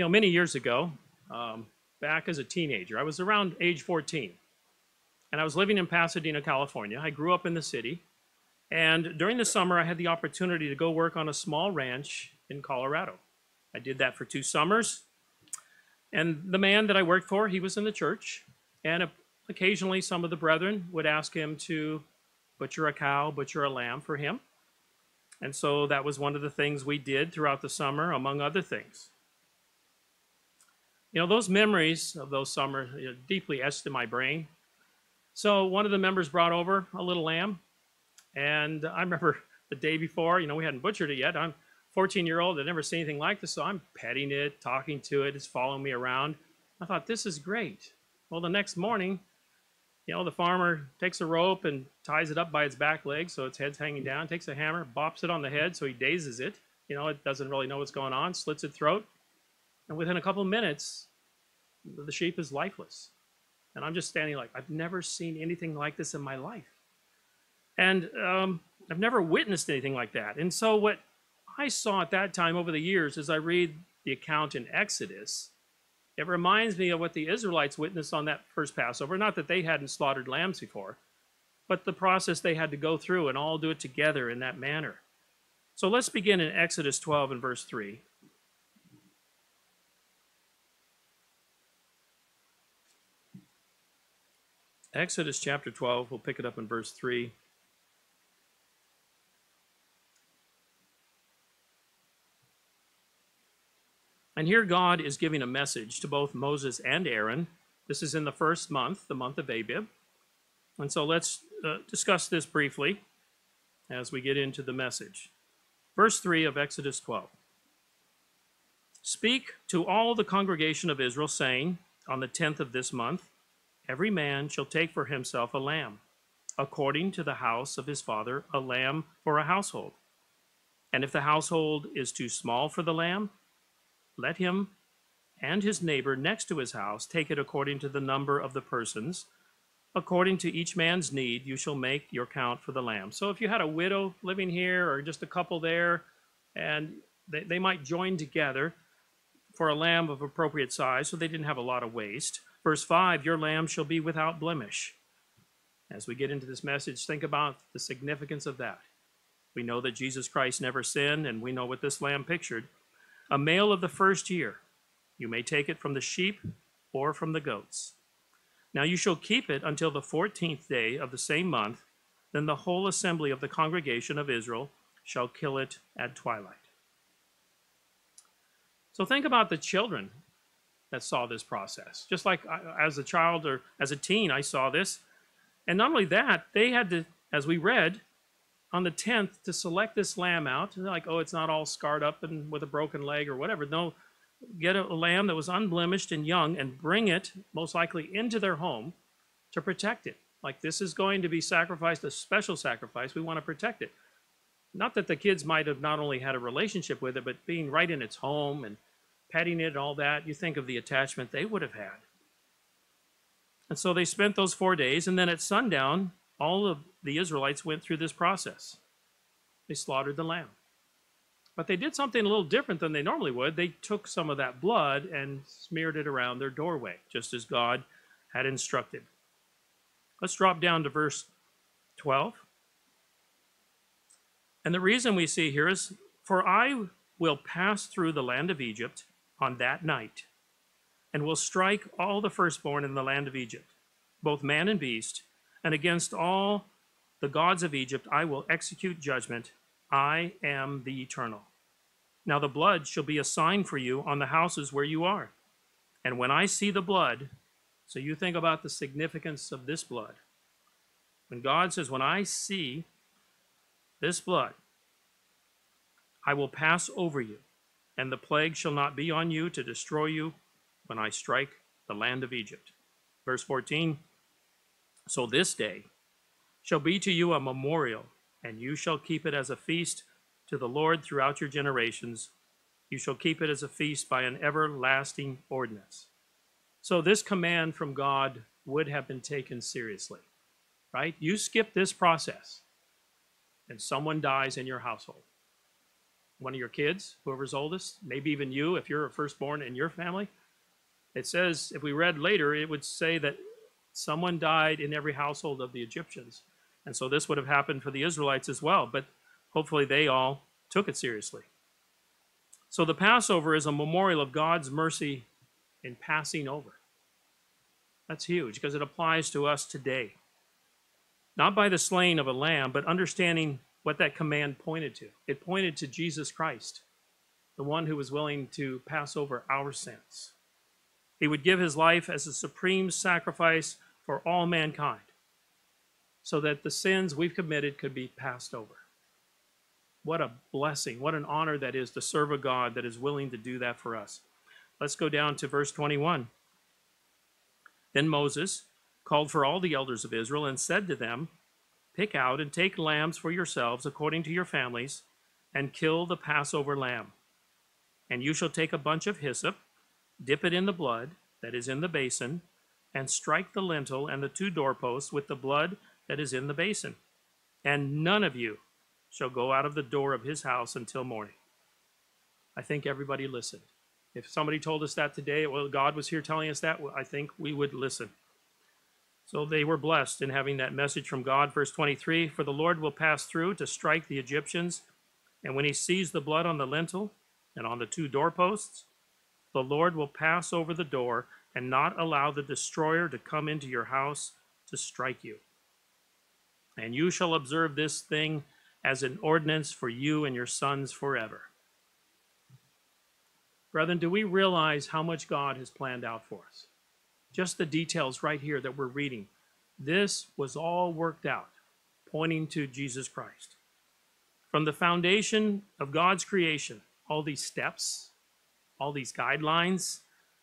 Many years ago, back as a teenager, I was around age 14, and I was living in Pasadena, California. I grew up in the city, and during the summer, I had the opportunity to go work on a small ranch in Colorado. I did that for 2 summers, and the man that I worked for, he was in the church, and occasionally some of the brethren would ask him to butcher a cow, butcher a lamb for him. And so that was one of the things we did throughout the summer, among other things. Those memories of those summers deeply etched in my brain. So one of the members brought over a little lamb, and I remember the day before, we hadn't butchered it yet. I'm 14-year-old, I'd never seen anything like this, so I'm petting it, talking to it, it's following me around. I thought, this is great. Well, the next morning, the farmer takes a rope and ties it up by its back legs so its head's hanging down, takes a hammer, bops it on the head so he dazes it. It doesn't really know what's going on, slits its throat, and within a couple of minutes, the sheep is lifeless. And I'm just standing like, I've never seen anything like this in my life. And I've never witnessed anything like that. And so what I saw at that time over the years, as I read the account in Exodus, it reminds me of what the Israelites witnessed on that first Passover. Not that they hadn't slaughtered lambs before, but the process they had to go through and all do it together in that manner. So let's begin in Exodus 12 and verse 3. Exodus chapter 12, we'll pick it up in verse 3. And here God is giving a message to both Moses and Aaron. This is in the first month, the month of Abib. And so let's discuss this briefly as we get into the message. Verse 3 of Exodus 12. Speak to all the congregation of Israel, saying, on the 10th of this month, every man shall take for himself a lamb, according to the house of his father, a lamb for a household. And if the household is too small for the lamb, let him and his neighbor next to his house take it according to the number of the persons. According to each man's need, you shall make your count for the lamb. So if you had a widow living here or just a couple there, and they might join together for a lamb of appropriate size, so they didn't have a lot of waste. Verse 5, your lamb shall be without blemish. As we get into this message, think about the significance of that. We know that Jesus Christ never sinned, and we know what this lamb pictured. A male of the first year. You may take it from the sheep or from the goats. Now you shall keep it until the 14th day of the same month. Then the whole assembly of the congregation of Israel shall kill it at twilight. So think about the children that saw this process. Just like as a child or as a teen, I saw this. And not only that, they had to, as we read, on the 10th to select this lamb out. And they're like, oh, it's not all scarred up and with a broken leg or whatever. No, get a lamb that was unblemished and young and bring it, most likely, into their home to protect it. Like, this is going to be sacrificed, a special sacrifice. We want to protect it. Not that the kids might have not only had a relationship with it, but being right in its home and petting it and all that. You think of the attachment they would have had. And so they spent those 4 days, and then at sundown, all of the Israelites went through this process. They slaughtered the lamb. But they did something a little different than they normally would. They took some of that blood and smeared it around their doorway, just as God had instructed. Let's drop down to verse 12. And the reason we see here is, for I will pass through the land of Egypt on that night, and will strike all the firstborn in the land of Egypt, both man and beast, and against all the gods of Egypt I will execute judgment. I am the Eternal. Now the blood shall be a sign for you on the houses where you are. And when I see the blood, so you think about the significance of this blood. When God says, when I see this blood, I will pass over you, and the plague shall not be on you to destroy you when I strike the land of Egypt. Verse 14, so this day shall be to you a memorial, and you shall keep it as a feast to the Lord throughout your generations. You shall keep it as a feast by an everlasting ordinance. So this command from God would have been taken seriously, right? You skip this process, and someone dies in your household. one of your kids, whoever's oldest, maybe even you, if you're a firstborn in your family. It says, if we read later, it would say that someone died in every household of the Egyptians. And so this would have happened for the Israelites as well, but hopefully they all took it seriously. So the Passover is a memorial of God's mercy in passing over. That's huge because it applies to us today. Not by the slaying of a lamb, but understanding what that command pointed to. It pointed to Jesus Christ, the one who was willing to pass over our sins. He would give his life as a supreme sacrifice for all mankind so that the sins we've committed could be passed over. What a blessing, what an honor that is to serve a God that is willing to do that for us. Let's go down to verse 21. Then Moses called for all the elders of Israel and said to them, pick out and take lambs for yourselves according to your families, and kill the Passover lamb. And you shall take a bunch of hyssop, dip it in the blood that is in the basin, and strike the lintel and the 2 doorposts with the blood that is in the basin. And none of you shall go out of the door of his house until morning. I think everybody listened. If somebody told us that today, well, God was here telling us that, well, I think we would listen. So they were blessed in having that message from God. Verse 23, for the Lord will pass through to strike the Egyptians, and when he sees the blood on the lintel and on the 2 doorposts, the Lord will pass over the door and not allow the destroyer to come into your house to strike you. And you shall observe this thing as an ordinance for you and your sons forever. Brethren, do we realize how much God has planned out for us? Just the details right here that we're reading. This was all worked out, pointing to Jesus Christ. From the foundation of God's creation, all these steps, all these guidelines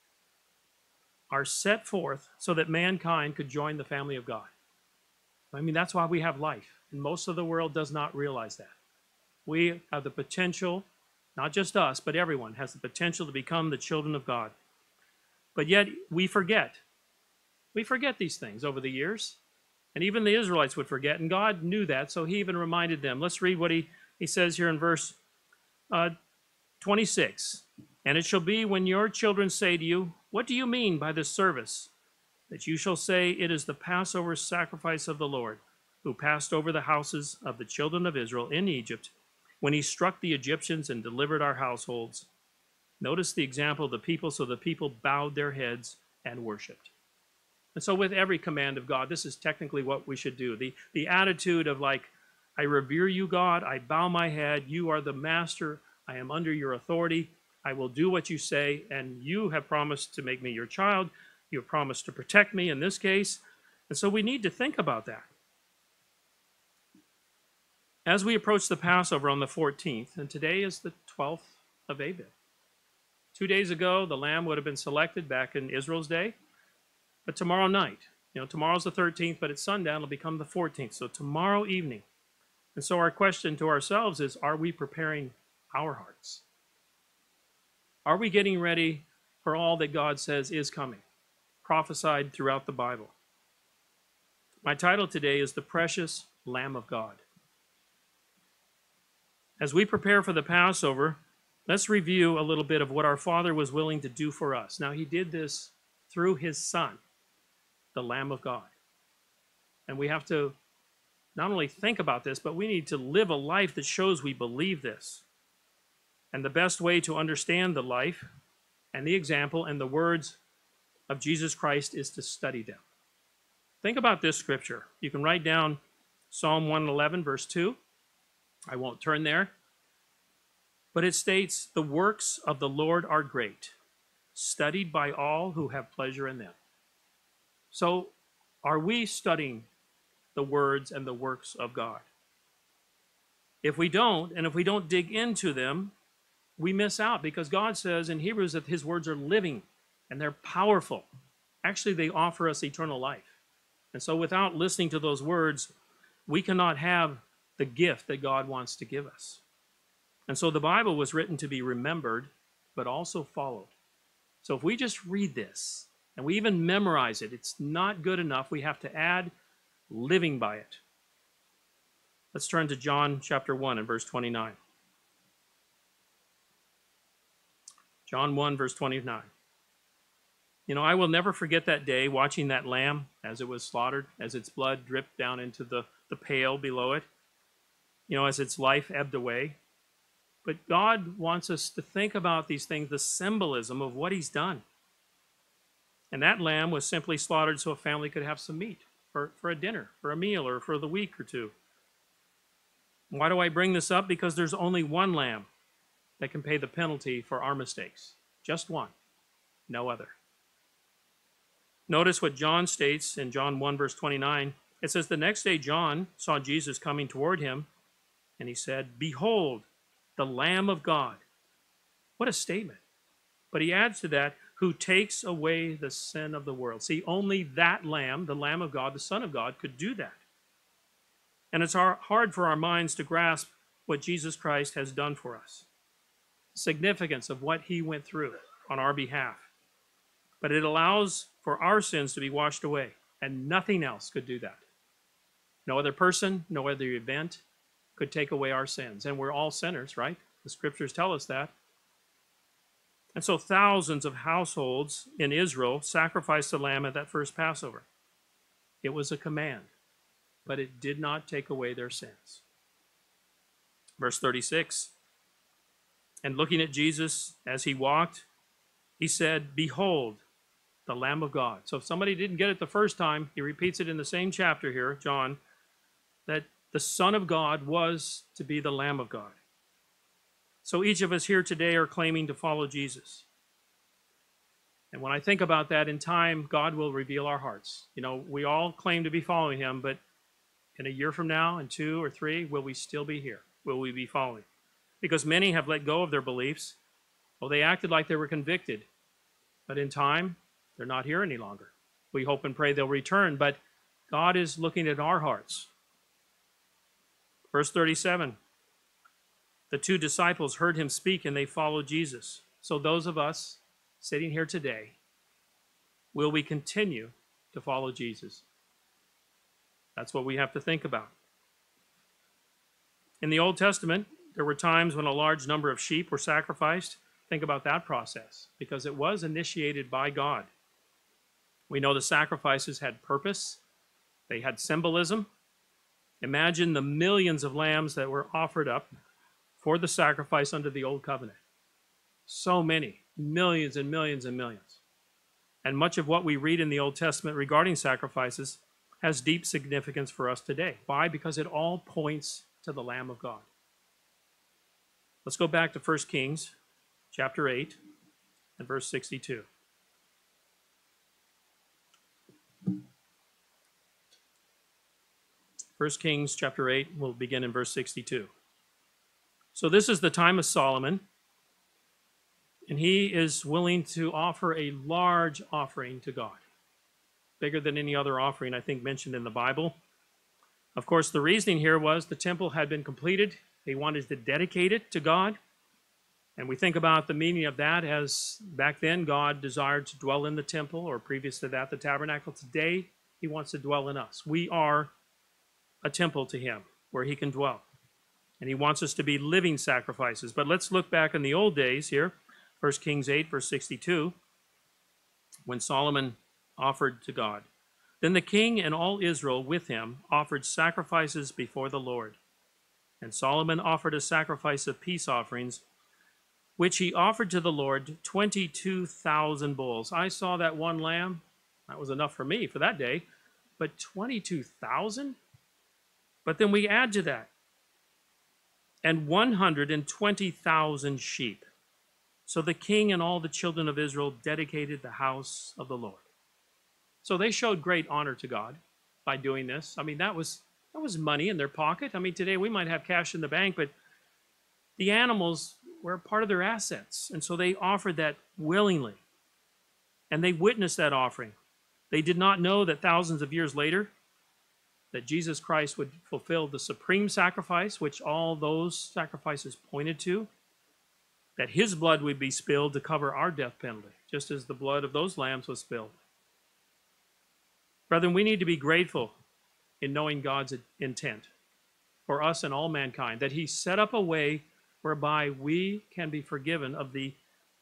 are set forth so that mankind could join the family of God. I mean, that's why we have life. And most of the world does not realize that. We have the potential, not just us, but everyone has the potential to become the children of God. But yet we forget. We forget these things over the years. And even the Israelites would forget. And God knew that, so he even reminded them. Let's read what he says here in verse 26. And it shall be when your children say to you, what do you mean by this service? That you shall say, it is the Passover sacrifice of the Lord, who passed over the houses of the children of Israel in Egypt, when he struck the Egyptians and delivered our households. Notice the example of the people, so the people bowed their heads and worshipped. And so with every command of God, this is technically what we should do. The attitude of like, I revere you, God, I bow my head, you are the master, I am under your authority, I will do what you say, and you have promised to make me your child, you have promised to protect me in this case. And so we need to think about that. As we approach the Passover on the 14th, and today is the 12th of Abib. 2 days ago, the lamb would have been selected back in Israel's day. But tomorrow night, tomorrow's the 13th, but at sundown it'll become the 14th. So tomorrow evening. And so our question to ourselves is, are we preparing our hearts? Are we getting ready for all that God says is coming, prophesied throughout the Bible? My title today is The Precious Lamb of God. As we prepare for the Passover, let's review a little bit of what our Father was willing to do for us. Now, he did this through his Son, the Lamb of God. And we have to not only think about this, but we need to live a life that shows we believe this. And the best way to understand the life and the example and the words of Jesus Christ is to study them. Think about this scripture. You can write down Psalm 111, verse 2. I won't turn there. But it states, the works of the Lord are great, studied by all who have pleasure in them. So, are we studying the words and the works of God? If we don't, and if we don't dig into them, we miss out, because God says in Hebrews that his words are living and they're powerful. Actually, they offer us eternal life. And so without listening to those words, we cannot have the gift that God wants to give us. And so the Bible was written to be remembered, but also followed. So if we just read this, and we even memorize it, it's not good enough. We have to add living by it. Let's turn to John chapter 1 and verse 29. John 1, verse 29. You know, I will never forget that day watching that lamb as it was slaughtered, as its blood dripped down into the pail below it, you know, as its life ebbed away. But God wants us to think about these things, the symbolism of what he's done. And that lamb was simply slaughtered so a family could have some meat for a dinner, for a meal, or for the week or two. Why do I bring this up? Because there's only one lamb that can pay the penalty for our mistakes. Just one, no other. Notice what John states in John 1, verse 29. It says, the next day John saw Jesus coming toward him, and he said, behold, the Lamb of God. What a statement. But he adds to that, who takes away the sin of the world. See, only that Lamb, the Lamb of God, the Son of God, could do that. And it's hard for our minds to grasp what Jesus Christ has done for us. The significance of what he went through on our behalf. But it allows for our sins to be washed away, and nothing else could do that. No other person, no other event could take away our sins. And we're all sinners, right? The scriptures tell us that. And so thousands of households in Israel sacrificed the lamb at that first Passover. It was a command, but it did not take away their sins. Verse 36, and looking at Jesus as he walked, he said, behold, the Lamb of God. So if somebody didn't get it the first time, he repeats it in the same chapter here, John, that the Son of God was to be the Lamb of God. So each of us here today are claiming to follow Jesus. And when I think about that, in time, God will reveal our hearts. You know, we all claim to be following him, but in a year from now, in 2 or 3, will we still be here? Will we be following? Because many have let go of their beliefs. Well, they acted like they were convicted. But in time, they're not here any longer. We hope and pray they'll return, but God is looking at our hearts. Verse 37, the 2 disciples heard him speak and they followed Jesus. So those of us sitting here today, will we continue to follow Jesus? That's what we have to think about. In the Old Testament, there were times when a large number of sheep were sacrificed. Think about that process, because it was initiated by God. We know the sacrifices had purpose. They had symbolism. Imagine the millions of lambs that were offered up for the sacrifice under the Old Covenant. So many, millions and millions and millions. And much of what we read in the Old Testament regarding sacrifices has deep significance for us today. Why? Because it all points to the Lamb of God. Let's go back to 1 Kings chapter 8 and verse 62. 1 Kings chapter 8, we'll begin in verse 62. So this is the time of Solomon, and he is willing to offer a large offering to God, bigger than any other offering, I think, mentioned in the Bible. Of course, the reasoning here was the temple had been completed. They wanted to dedicate it to God. And we think about the meaning of that as back then God desired to dwell in the temple, or previous to that, the tabernacle. Today, he wants to dwell in us. We are a temple to him where he can dwell. And he wants us to be living sacrifices. But let's look back in the old days here, 1 Kings 8, verse 62, when Solomon offered to God. Then the king and all Israel with him offered sacrifices before the Lord. And Solomon offered a sacrifice of peace offerings, which he offered to the Lord 22,000 bulls. I saw that one lamb. That was enough for me for that day. But 22,000? But then we add to that, and 120,000 sheep. So the king and all the children of Israel dedicated the house of the Lord. So they showed great honor to God by doing this. I mean, that was money in their pocket. I mean, today we might have cash in the bank, but the animals were part of their assets. And so they offered that willingly. And they witnessed that offering. They did not know that thousands of years later, that Jesus Christ would fulfill the supreme sacrifice, which all those sacrifices pointed to, that his blood would be spilled to cover our death penalty, just as the blood of those lambs was spilled. Brethren, we need to be grateful in knowing God's intent for us and all mankind, that he set up a way whereby we can be forgiven of the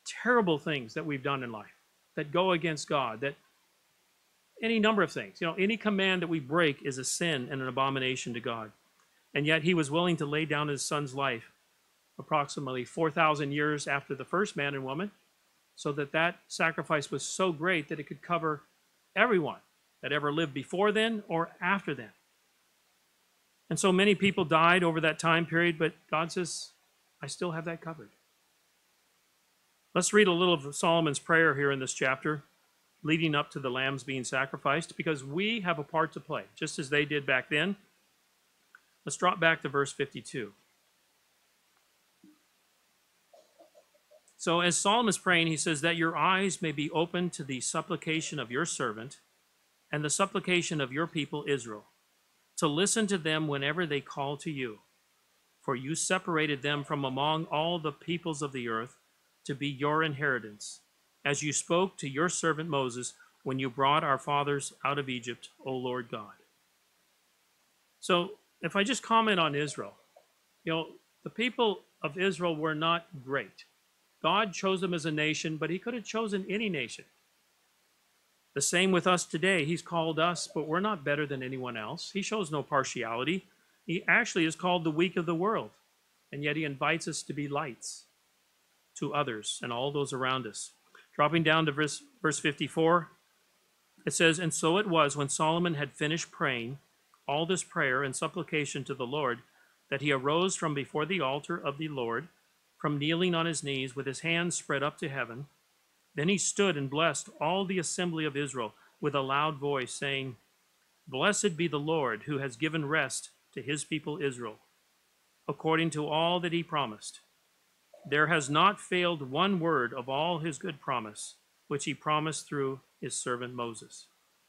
terrible things that we've done in life that go against God, that any number of things, any command that we break is a sin and an abomination to God. And yet he was willing to lay down his son's life approximately 4,000 years after the first man and woman, so that that sacrifice was so great that it could cover everyone that ever lived before then or after then. And so many people died over that time period, but God says, I still have that covered. Let's read a little of Solomon's prayer here in this chapter, leading up to the lambs being sacrificed, because we have a part to play, just as they did back then. Let's drop back to verse 52. So as Solomon's praying, he says, that your eyes may be open to the supplication of your servant and the supplication of your people Israel, to listen to them whenever they call to you. For you separated them from among all the peoples of the earth to be your inheritance, as you spoke to your servant Moses when you brought our fathers out of Egypt, O Lord God. So if I just comment on Israel, the people of Israel were not great. God chose them as a nation, but he could have chosen any nation. The same with us today. He's called us, but we're not better than anyone else. He shows no partiality. He actually is called the weak of the world, and yet he invites us to be lights to others and all those around us. Dropping down to verse 54, it says, and so it was when Solomon had finished praying all this prayer and supplication to the Lord, that he arose from before the altar of the Lord, from kneeling on his knees with his hands spread up to heaven. Then he stood and blessed all the assembly of Israel with a loud voice, saying, Blessed be the Lord, who has given rest to his people Israel, according to all that he promised. There has not failed one word of all his good promise, which he promised through his servant Moses.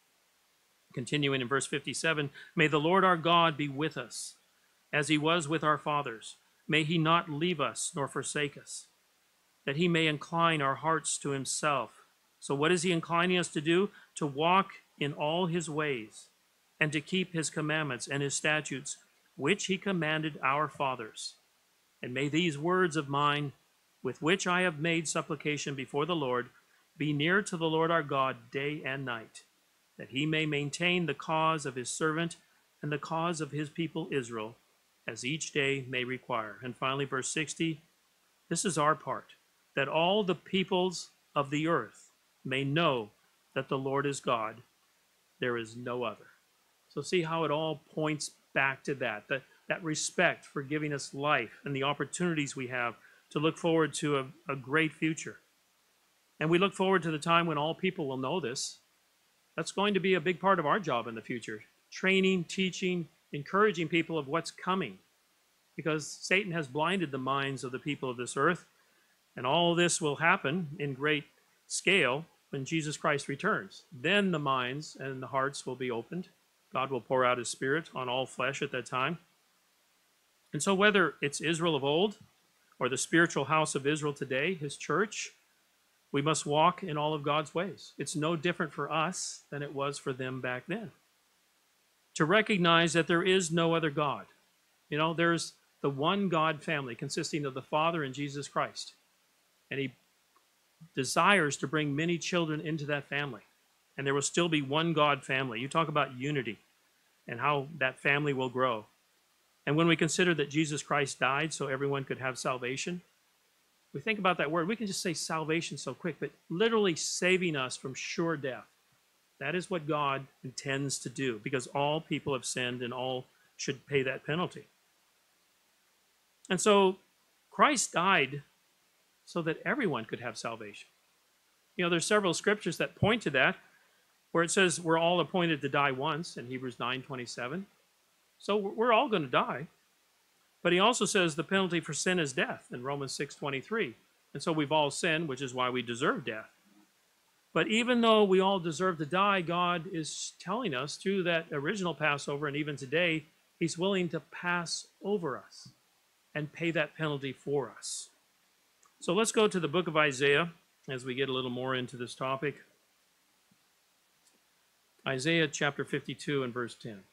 Continuing in verse 57, may the Lord our God be with us, as he was with our fathers. May he not leave us nor forsake us, that he may incline our hearts to himself. So what is he inclining us to do? To walk in all his ways, and to keep his commandments and his statutes, which he commanded our fathers. And may these words of mine, with which I have made supplication before the Lord, be near to the Lord our God day and night, that he may maintain the cause of his servant and the cause of his people Israel, as each day may require. And finally, verse 60, this is our part, that all the peoples of the earth may know that the Lord is God, there is no other. So see how it all points back to that respect for giving us life and the opportunities we have to look forward to a great future. And we look forward to the time when all people will know this. That's going to be a big part of our job in the future. Training, teaching, encouraging people of what's coming. Because Satan has blinded the minds of the people of this earth. And all this will happen in great scale when Jesus Christ returns. Then the minds and the hearts will be opened. God will pour out his Spirit on all flesh at that time. And so whether it's Israel of old or the spiritual house of Israel today, his church, we must walk in all of God's ways. It's no different for us than it was for them back then. To recognize that there is no other God. There's the one God family consisting of the Father and Jesus Christ. And he desires to bring many children into that family. And there will still be one God family. You talk about unity and how that family will grow. And when we consider that Jesus Christ died so everyone could have salvation, we think about that word. We can just say salvation so quick, but literally saving us from sure death. That is what God intends to do, because all people have sinned and all should pay that penalty. And so Christ died so that everyone could have salvation. There's several scriptures that point to that, where it says we're all appointed to die once in Hebrews 9:27. So we're all going to die. But he also says the penalty for sin is death in Romans 6:23. And so we've all sinned, which is why we deserve death. But even though we all deserve to die, God is telling us through that original Passover, and even today, he's willing to pass over us and pay that penalty for us. So let's go to the book of Isaiah as we get a little more into this topic. Isaiah chapter 52 and verse 10.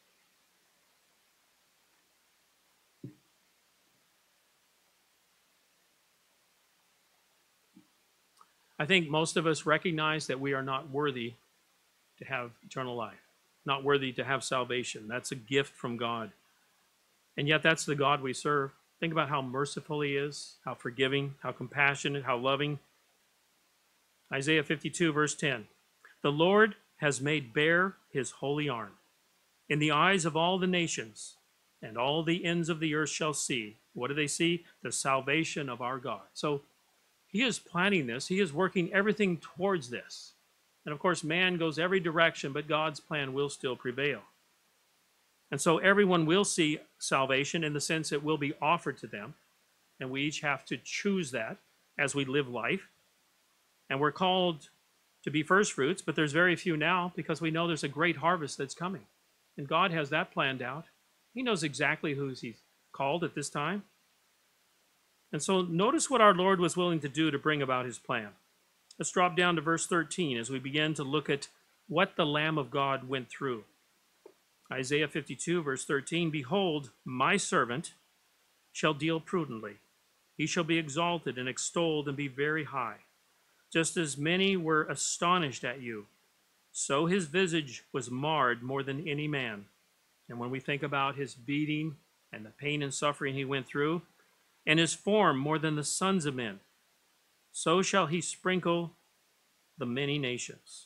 I think most of us recognize that we are not worthy to have eternal life, not worthy to have salvation. That's a gift from God. And yet that's the God we serve. Think about how merciful he is, how forgiving, how compassionate, how loving. Isaiah 52, verse 10. The Lord has made bare his holy arm in the eyes of all the nations, and all the ends of the earth shall see. What do they see? The salvation of our God. So he is planning this. He is working everything towards this. And of course, man goes every direction, but God's plan will still prevail. And so everyone will see salvation in the sense it will be offered to them. And we each have to choose that as we live life. And we're called to be first fruits, but there's very few now because we know there's a great harvest that's coming. And God has that planned out. He knows exactly who he's called at this time. And so notice what our Lord was willing to do to bring about his plan. Let's drop down to verse 13 as we begin to look at what the Lamb of God went through. Isaiah 52, verse 13, Behold, my servant shall deal prudently. He shall be exalted and extolled and be very high. Just as many were astonished at you, so his visage was marred more than any man. And when we think about his beating and the pain and suffering he went through, and his form more than the sons of men, so shall he sprinkle the many nations.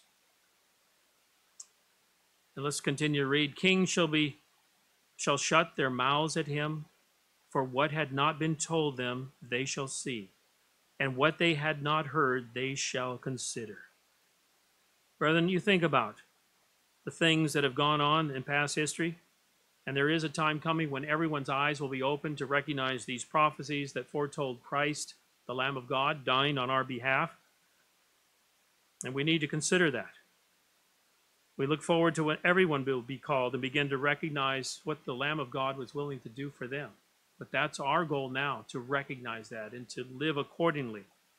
And let's continue to read. Kings shall shut their mouths at him, for what had not been told them they shall see, and what they had not heard they shall consider. Brethren, you think about the things that have gone on in past history, and there is a time coming when everyone's eyes will be open to recognize these prophecies that foretold Christ, the Lamb of God, dying on our behalf. And we need to consider that. We look forward to when everyone will be called and begin to recognize what the Lamb of God was willing to do for them. But that's our goal now, to recognize that and to live accordingly.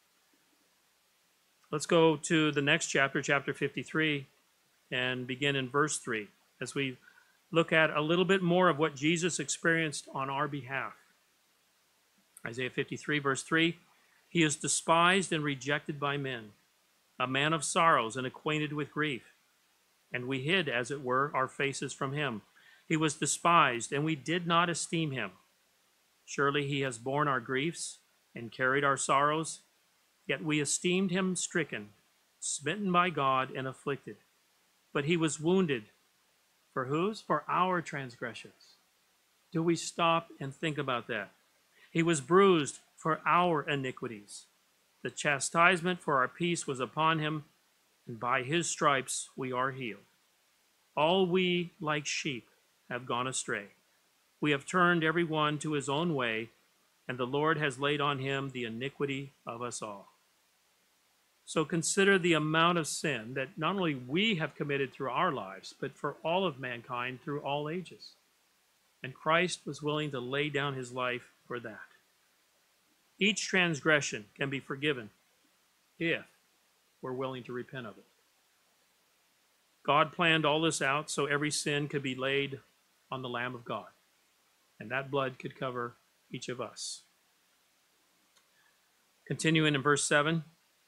Let's go to the next chapter, chapter 53, and begin in verse 3, as we look at a little bit more of what Jesus experienced on our behalf. Isaiah 53, verse 3, He is despised and rejected by men, a man of sorrows and acquainted with grief. And we hid, as it were, our faces from him. He was despised, and we did not esteem him. Surely he has borne our griefs and carried our sorrows. Yet we esteemed him stricken, smitten by God, and afflicted. But he was wounded. For whose? For our transgressions. Do we stop and think about that? He was bruised for our iniquities. The chastisement for our peace was upon him, and by his stripes we are healed. All we, like sheep, have gone astray. We have turned every one to his own way, and the Lord has laid on him the iniquity of us all. So consider the amount of sin that not only we have committed through our lives, but for all of mankind through all ages. And Christ was willing to lay down his life for that. Each transgression can be forgiven if we're willing to repent of it. God planned all this out so every sin could be laid on the Lamb of God, and that blood could cover each of us. Continuing in verse 7,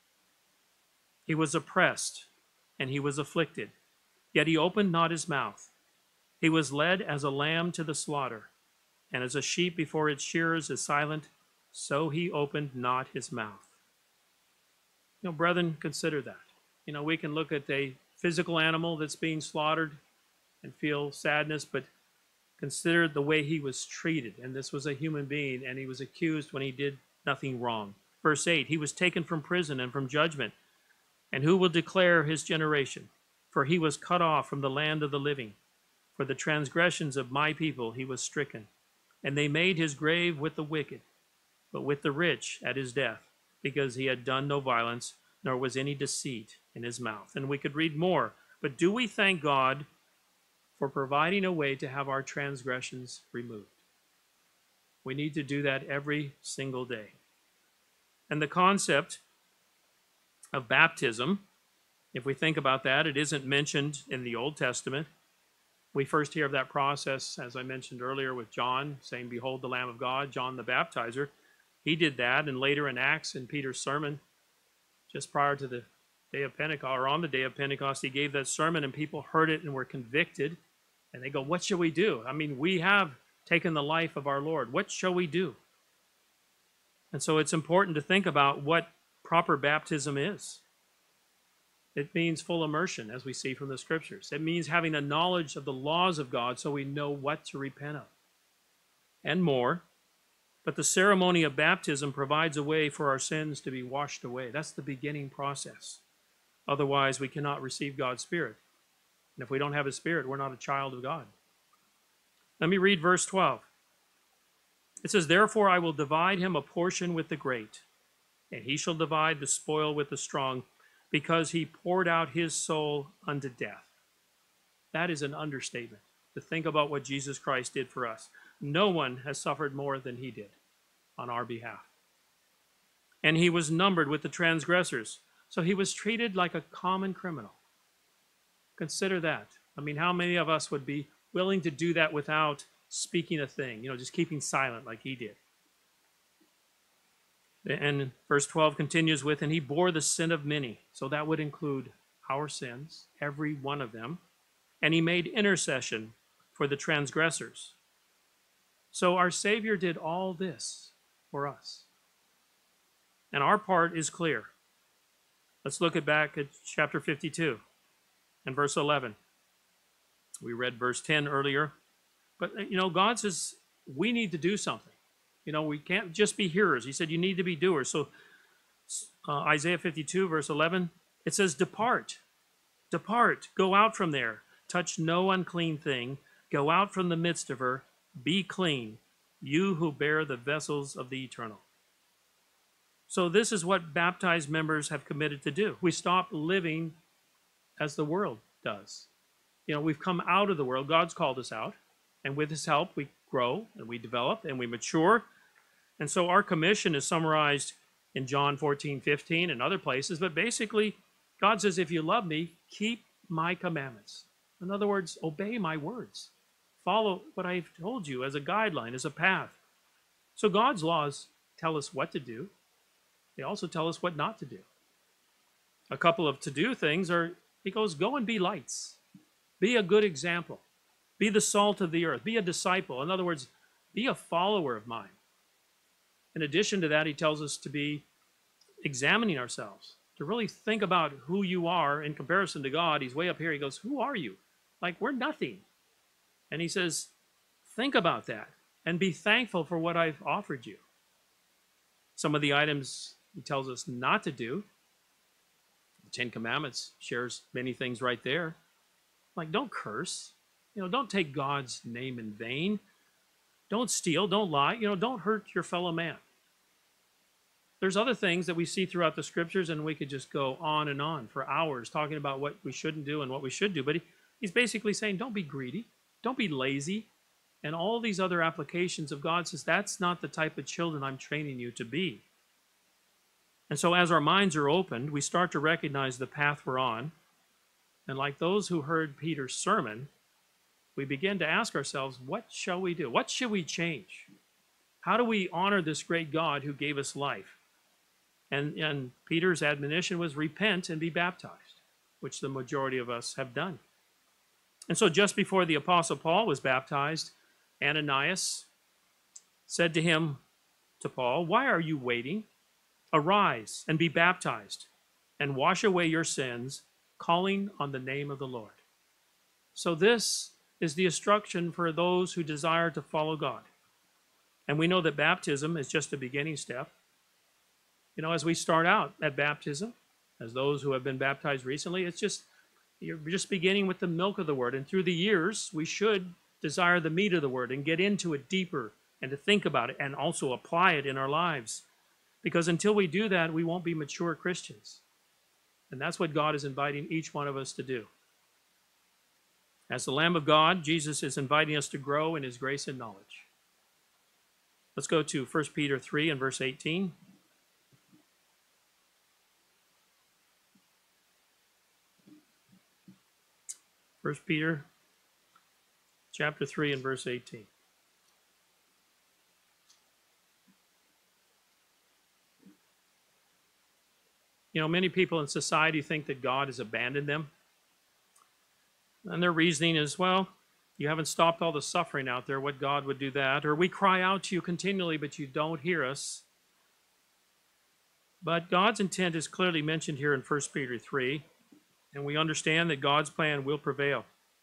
He was oppressed and he was afflicted, yet he opened not his mouth. He was led as a lamb to the slaughter, and as a sheep before its shearers is silent, so he opened not his mouth. Brethren, consider that. We can look at a physical animal that's being slaughtered and feel sadness, but consider the way he was treated. And this was a human being, and he was accused when he did nothing wrong. Verse 8, He was taken from prison and from judgment. And who will declare his generation? For he was cut off from the land of the living. For the transgressions of my people he was stricken. And they made his grave with the wicked, but with the rich at his death, because he had done no violence, nor was any deceit in his mouth. And we could read more. But do we thank God for providing a way to have our transgressions removed? We need to do that every single day. And the concept of baptism, if we think about that, it isn't mentioned in the Old Testament. We first hear of that process, as I mentioned earlier, with John saying, Behold the Lamb of God, John the Baptizer. He did that, and later in Acts, in Peter's sermon, just prior to the day of Pentecost, or on the day of Pentecost, he gave that sermon and people heard it and were convicted. And they go, what shall we do? I mean, we have taken the life of our Lord. What shall we do? And so it's important to think about what proper baptism is. It means full immersion, as we see from the scriptures. It means having a knowledge of the laws of God so we know what to repent of and more. But the ceremony of baptism provides a way for our sins to be washed away. That's the beginning process. Otherwise, we cannot receive God's Spirit. And if we don't have His Spirit, we're not a child of God. Let me read verse 12. It says, therefore I will divide him a portion with the great, and he shall divide the spoil with the strong, because he poured out his soul unto death. That is an understatement, to think about what Jesus Christ did for us. No one has suffered more than he did on our behalf. And he was numbered with the transgressors. So he was treated like a common criminal. Consider that. I mean, how many of us would be willing to do that without speaking a thing, just keeping silent like he did? And verse 12 continues with, and he bore the sin of many. So that would include our sins, every one of them. And he made intercession for the transgressors. So our Savior did all this for us. And our part is clear. Let's look back at chapter 52 and verse 11. We read verse 10 earlier. But, God says we need to do something. We can't just be hearers. He said you need to be doers. So Isaiah 52, verse 11, it says, depart, go out from there. Touch no unclean thing. Go out from the midst of her. Be clean, you who bear the vessels of the eternal. So this is what baptized members have committed to do. We stop living as the world does. We've come out of the world. God's called us out. And with his help, we grow and we develop and we mature. And so our commission is summarized in John 14:15 and other places. But basically, God says, if you love me, keep my commandments. In other words, obey my words. Follow what I've told you as a guideline, as a path. So God's laws tell us what to do. They also tell us what not to do. A couple of to-do things are, he goes, go and be lights. Be a good example. Be the salt of the earth. Be a disciple. In other words, be a follower of mine. In addition to that, he tells us to be examining ourselves, to really think about who you are in comparison to God. He's way up here. He goes, who are you? Like, we're nothing. And he says, think about that and be thankful for what I've offered you. Some of the items he tells us not to do. The Ten Commandments shares many things right there. Like, don't curse. Don't take God's name in vain. Don't steal. Don't lie. Don't hurt your fellow man. There's other things that we see throughout the scriptures, and we could just go on and on for hours talking about what we shouldn't do and what we should do. But he's basically saying, don't be greedy. Don't be lazy. And all these other applications of God says, that's not the type of children I'm training you to be. And so as our minds are opened, we start to recognize the path we're on. And like those who heard Peter's sermon, we begin to ask ourselves, what shall we do? What should we change? How do we honor this great God who gave us life? And Peter's admonition was repent and be baptized, which the majority of us have done. And so just before the Apostle Paul was baptized, Ananias said to Paul, why are you waiting? Arise and be baptized and wash away your sins, calling on the name of the Lord. So this is the instruction for those who desire to follow God. And we know that baptism is just a beginning step. As we start out at baptism, as those who have been baptized recently, you're just beginning with the milk of the word. And through the years, we should desire the meat of the word and get into it deeper and to think about it and also apply it in our lives. Because until we do that, we won't be mature Christians. And that's what God is inviting each one of us to do. As the Lamb of God, Jesus is inviting us to grow in his grace and knowledge. Let's go to 1 Peter 3 and verse 18. First Peter chapter 3 and verse 18. You know, many people in society think that God has abandoned them. And their reasoning is, well, you haven't stopped all the suffering out there. What God would do that? Or we cry out to you continually, but you don't hear us. But God's intent is clearly mentioned here in 1 Peter 3, and we understand that God's plan will prevail.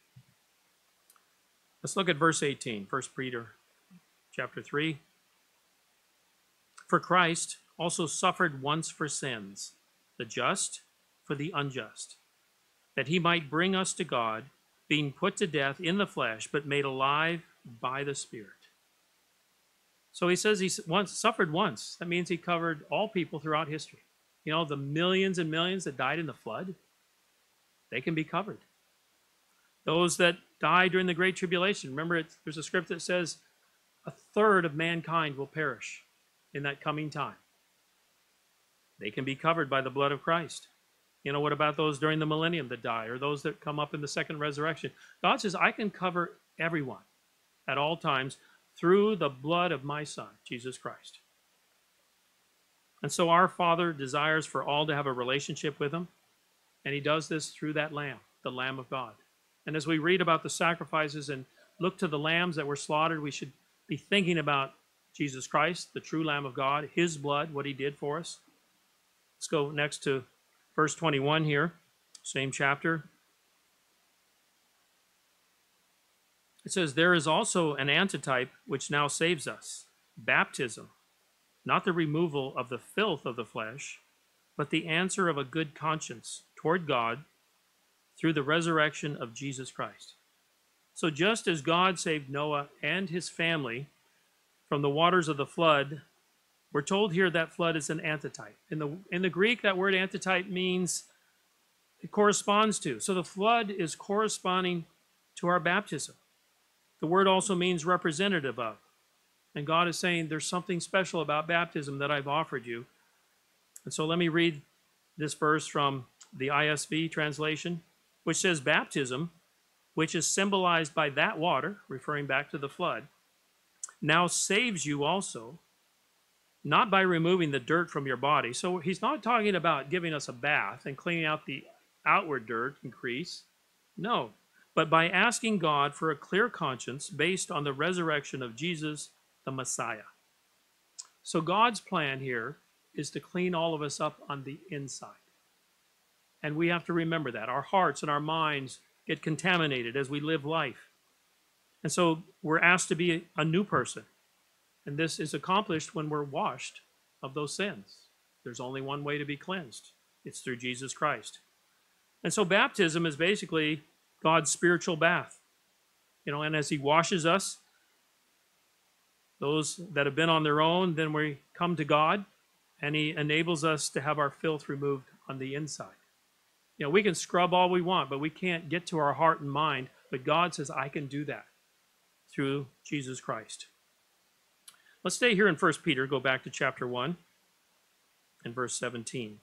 Let's look at verse 18, 1 Peter chapter 3. For Christ also suffered once for sins, the just for the unjust, that he might bring us to God, being put to death in the flesh, but made alive by the Spirit. So he says he suffered once. That means he covered all people throughout history. You know, the millions and millions that died in the flood, they can be covered. Those that died during the Great Tribulation, remember there's a script that says a third of mankind will perish in that coming time. They can be covered by the blood of Christ. You know, what about those during the millennium that die, or those that come up in the second resurrection? God says, I can cover everyone at all times through the blood of my Son, Jesus Christ. And so our Father desires for all to have a relationship with him, and he does this through that Lamb, the Lamb of God. And as we read about the sacrifices and look to the lambs that were slaughtered, we should be thinking about Jesus Christ, the true Lamb of God, his blood, what he did for us. Let's go next to verse 21 here, same chapter. It says, there is also an antitype which now saves us, baptism, not the removal of the filth of the flesh, but the answer of a good conscience toward God through the resurrection of Jesus Christ. So just as God saved Noah and his family from the waters of the flood, we're told here that flood is an antitype. In the Greek, that word antitype means it corresponds to. So the flood is corresponding to our baptism. The word also means representative of. And God is saying there's something special about baptism that I've offered you. And so let me read this verse from the ISV translation, which says, baptism, which is symbolized by that water, referring back to the flood, now saves you also, not by removing the dirt from your body. So he's not talking about giving us a bath and cleaning out the outward dirt and grease. No, but by asking God for a clear conscience based on the resurrection of Jesus, the Messiah. So God's plan here is to clean all of us up on the inside. And we have to remember that. Our hearts and our minds get contaminated as we live life. And so we're asked to be a new person. And this is accomplished when we're washed of those sins. There's only one way to be cleansed. It's through Jesus Christ. And so baptism is basically God's spiritual bath. You know, and as he washes us, those that have been on their own, then we come to God, and he enables us to have our filth removed on the inside. You know, we can scrub all we want, but we can't get to our heart and mind. But God says, I can do that through Jesus Christ. Let's stay here in 1 Peter, go back to chapter 1 and verse 17.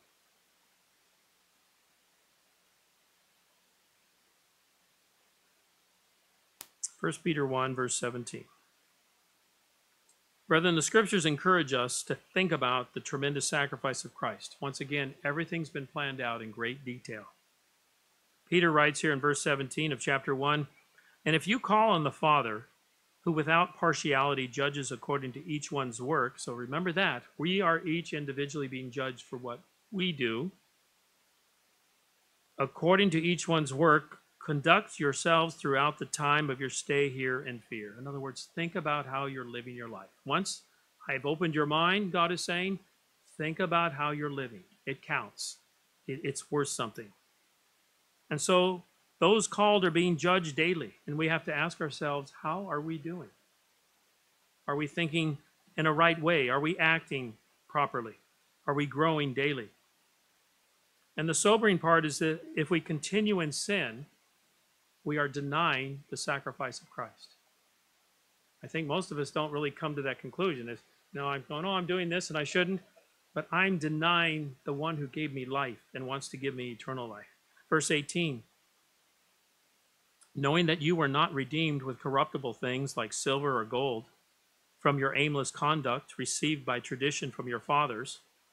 1 Peter 1, verse 17. Brethren, the scriptures encourage us to think about the tremendous sacrifice of Christ. Once again, everything's been planned out in great detail. Peter writes here in verse 17 of chapter 1, and if you call on the Father, who without partiality judges according to each one's work, so remember that, we are each individually being judged for what we do. According to each one's work, conduct yourselves throughout the time of your stay here in fear. In other words, think about how you're living your life. Once I've opened your mind, God is saying, think about how you're living. It counts. It's worth something. And so those called are being judged daily, and we have to ask ourselves, how are we doing? Are we thinking in a right way? Are we acting properly? Are we growing daily? And the sobering part is that if we continue in sin, we are denying the sacrifice of Christ. I think most of us don't really come to that conclusion. It's, no, I'm going, oh, I'm doing this and I shouldn't, but I'm denying the one who gave me life and wants to give me eternal life. Verse 18, knowing that you were not redeemed with corruptible things like silver or gold from your aimless conduct received by tradition from your fathers,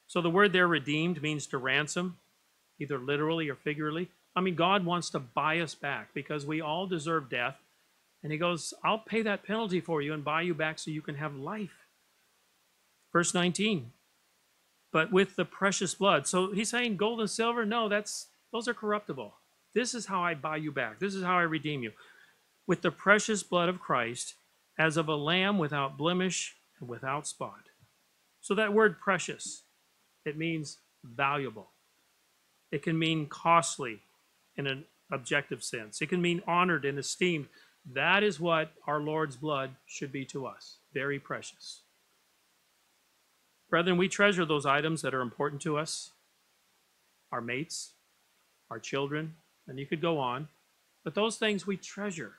So the word there, redeemed, means to ransom, either literally or figuratively. I mean, God wants to buy us back because we all deserve death. And he goes, I'll pay that penalty for you and buy you back so you can have life. Verse 19, but with the precious blood. So he's saying gold and silver? No, those are corruptible. This is how I buy you back. This is how I redeem you. With the precious blood of Christ, as of a lamb without blemish and without spot. So that word precious, it means valuable. It can mean costly in an objective sense. It can mean honored and esteemed. That is what our Lord's blood should be to us. Very precious. Brethren, we treasure those items that are important to us. Our mates, our children, and you could go on. But those things we treasure.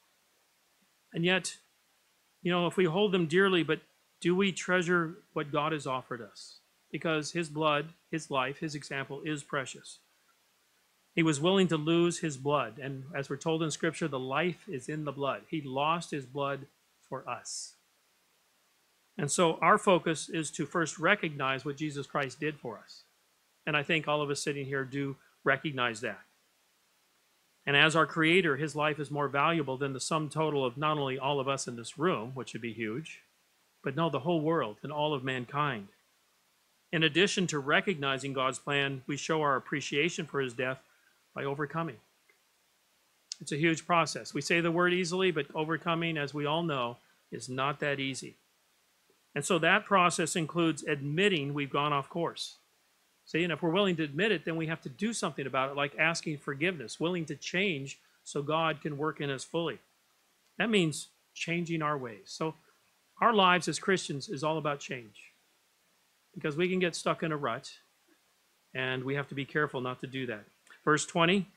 And yet, if we hold them dearly, but do we treasure what God has offered us? Because his blood, his life, his example is precious. He was willing to lose his blood. And as we're told in Scripture, the life is in the blood. He lost his blood for us. And so our focus is to first recognize what Jesus Christ did for us. And I think all of us sitting here do recognize that. And as our Creator, his life is more valuable than the sum total of not only all of us in this room, which would be huge, but no, the whole world and all of mankind. In addition to recognizing God's plan, we show our appreciation for his death by overcoming. It's a huge process. We say the word easily, but overcoming, as we all know, is not that easy. And so that process includes admitting we've gone off course. See, and if we're willing to admit it, then we have to do something about it, like asking forgiveness, willing to change so God can work in us fully. That means changing our ways. So our lives as Christians is all about change, because we can get stuck in a rut, and we have to be careful not to do that. Verse 20,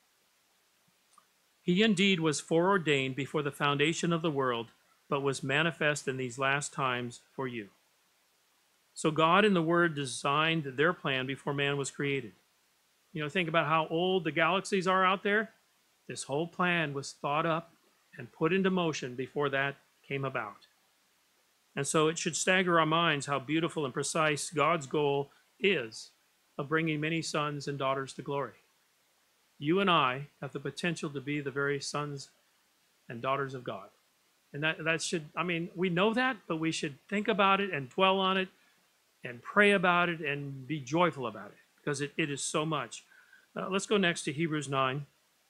he indeed was foreordained before the foundation of the world, but was manifest in these last times for you. So God in the Word designed their plan before man was created. Think about how old the galaxies are out there. This whole plan was thought up and put into motion before that came about. And so it should stagger our minds how beautiful and precise God's goal is of bringing many sons and daughters to glory. You and I have the potential to be the very sons and daughters of God. And that should, we know that, but we should think about it and dwell on it and pray about it and be joyful about it, because it is so much. Let's go next to Hebrews 9.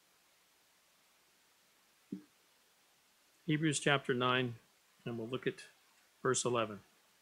Hebrews chapter 9, and we'll look at verse 11.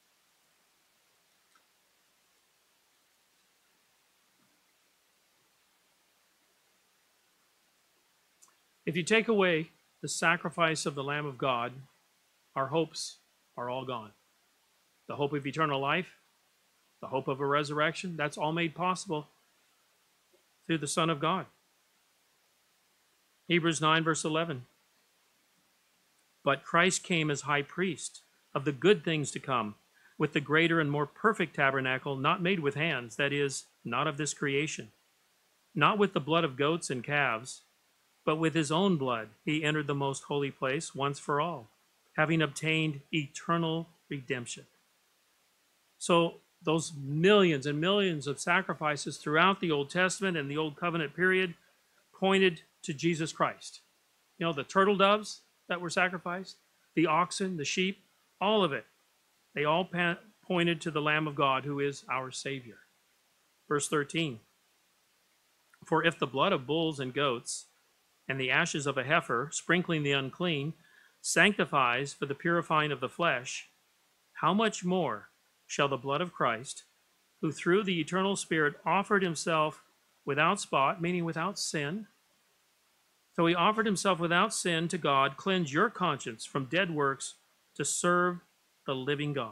If you take away the sacrifice of the Lamb of God, our hopes are all gone. The hope of eternal life, the hope of a resurrection, that's all made possible through the Son of God. Hebrews 9, verse 11. But Christ came as high priest of the good things to come, with the greater and more perfect tabernacle, not made with hands, that is, not of this creation. Not with the blood of goats and calves, but with his own blood he entered the most holy place once for all, having obtained eternal redemption. So those millions and millions of sacrifices throughout the Old Testament and the Old Covenant period pointed to Jesus Christ. The turtle doves that were sacrificed, the oxen, the sheep, all of it. They all pointed to the Lamb of God, who is our Savior. Verse 13. For if the blood of bulls and goats and the ashes of a heifer, sprinkling the unclean, sanctifies for the purifying of the flesh, how much more shall the blood of Christ, who through the eternal Spirit offered himself without spot, meaning without sin. So he offered himself without sin to God, cleanse your conscience from dead works to serve the living God.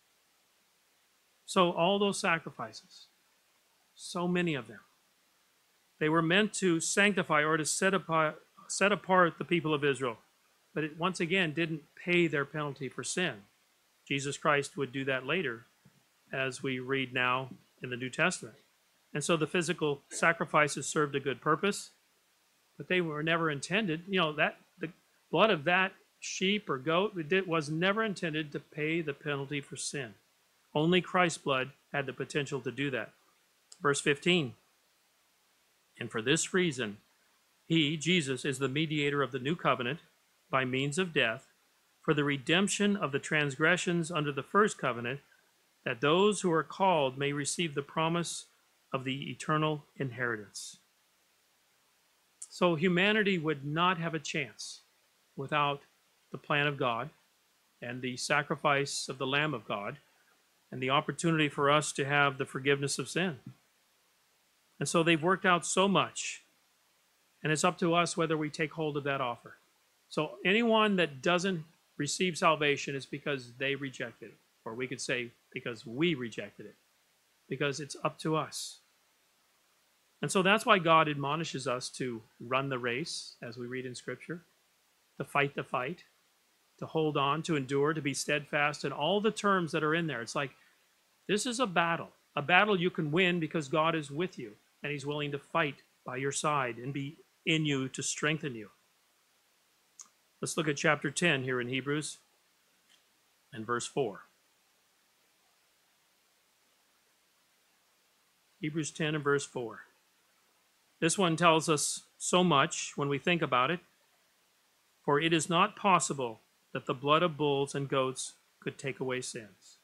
So all those sacrifices, so many of them, they were meant to sanctify or to set apart the people of Israel. But it once again didn't pay their penalty for sin. Jesus Christ would do that later, as we read now in the New Testament. And so the physical sacrifices served a good purpose, but they were never intended. That the blood of that sheep or goat was never intended to pay the penalty for sin. Only Christ's blood had the potential to do that. Verse 15, and for this reason, he, Jesus, is the mediator of the new covenant by means of death for the redemption of the transgressions under the first covenant, that those who are called may receive the promise of the eternal inheritance. So humanity would not have a chance without the plan of God and the sacrifice of the Lamb of God and the opportunity for us to have the forgiveness of sin. And so they've worked out so much, and it's up to us whether we take hold of that offer. So anyone that doesn't receive salvation is because they rejected it, or we could say because we rejected it, because it's up to us. And so that's why God admonishes us to run the race, as we read in Scripture, to fight the fight, to hold on, to endure, to be steadfast, and all the terms that are in there. It's like, this is a battle you can win because God is with you, and he's willing to fight by your side and be in you to strengthen you. Let's look at chapter 10 here in Hebrews and verse 4. Hebrews 10 and verse 4. This one tells us so much when we think about it. For it is not possible that the blood of bulls and goats could take away sins.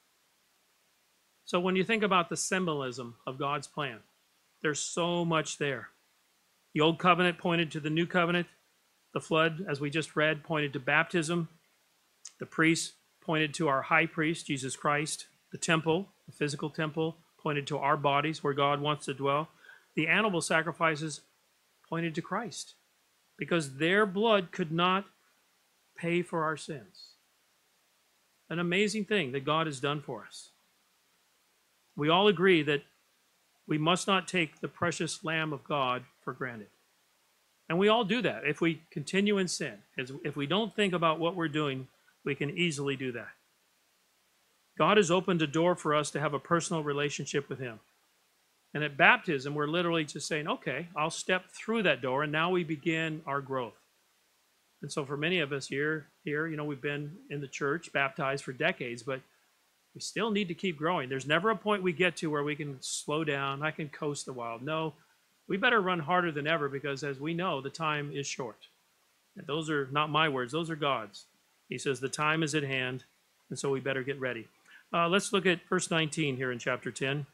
So when you think about the symbolism of God's plan, there's so much there. The old covenant pointed to the new covenant. The flood, as we just read, pointed to baptism. The priest pointed to our high priest, Jesus Christ. The temple, the physical temple, pointed to our bodies where God wants to dwell. The animal sacrifices pointed to Christ because their blood could not pay for our sins. An amazing thing that God has done for us. We all agree that we must not take the precious Lamb of God for granted. And we all do that. If we continue in sin, if we don't think about what we're doing, we can easily do that. God has opened a door for us to have a personal relationship with him. And at baptism, we're literally just saying, okay, I'll step through that door, and now we begin our growth. And so for many of us here, we've been in the church, baptized for decades, but we still need to keep growing. There's never a point we get to where we can slow down, I can coast a while. No, we better run harder than ever because, as we know, the time is short. And those are not my words, those are God's. He says the time is at hand, and so we better get ready. Let's look at verse 19 here in chapter 10.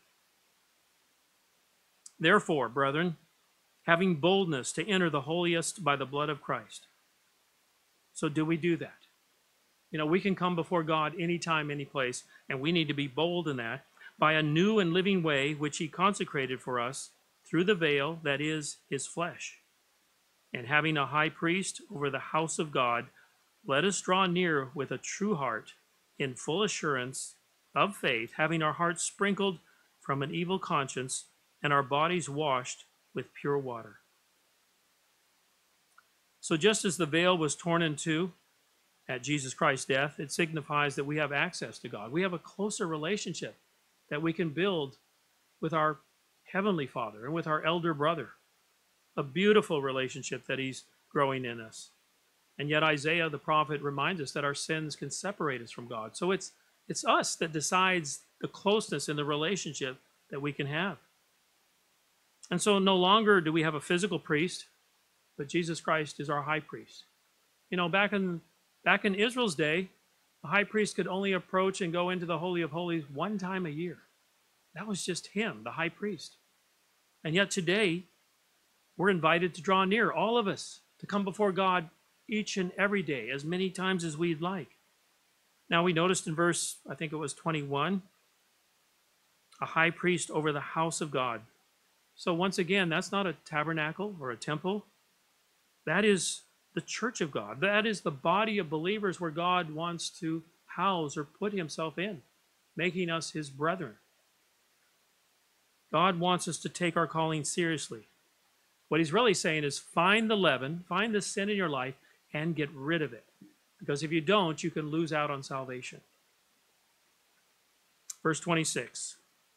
Therefore, brethren, having boldness to enter the holiest by the blood of Christ. So do we do that? We can come before God anytime, any place, and we need to be bold in that by a new and living way which he consecrated for us through the veil that is his flesh. And having a high priest over the house of God, let us draw near with a true heart in full assurance of faith, having our hearts sprinkled from an evil conscience and our bodies washed with pure water. So just as the veil was torn in two at Jesus Christ's death, it signifies that we have access to God. We have a closer relationship that we can build with our Heavenly Father and with our elder brother. A beautiful relationship that he's growing in us. And yet Isaiah the prophet reminds us that our sins can separate us from God. So it's us that decides the closeness in the relationship that we can have. And so no longer do we have a physical priest, but Jesus Christ is our high priest. Back in Israel's day, the high priest could only approach and go into the Holy of Holies one time a year. That was just him, the high priest. And yet today, we're invited to draw near, all of us, to come before God each and every day, as many times as we'd like. Now we noticed in verse, I think it was 21, a high priest over the house of God. So once again, that's not a tabernacle or a temple. That is the church of God. That is the body of believers where God wants to house or put himself in, making us his brethren. God wants us to take our calling seriously. What he's really saying is find the leaven, find the sin in your life, and get rid of it. Because if you don't, you can lose out on salvation. Verse 26.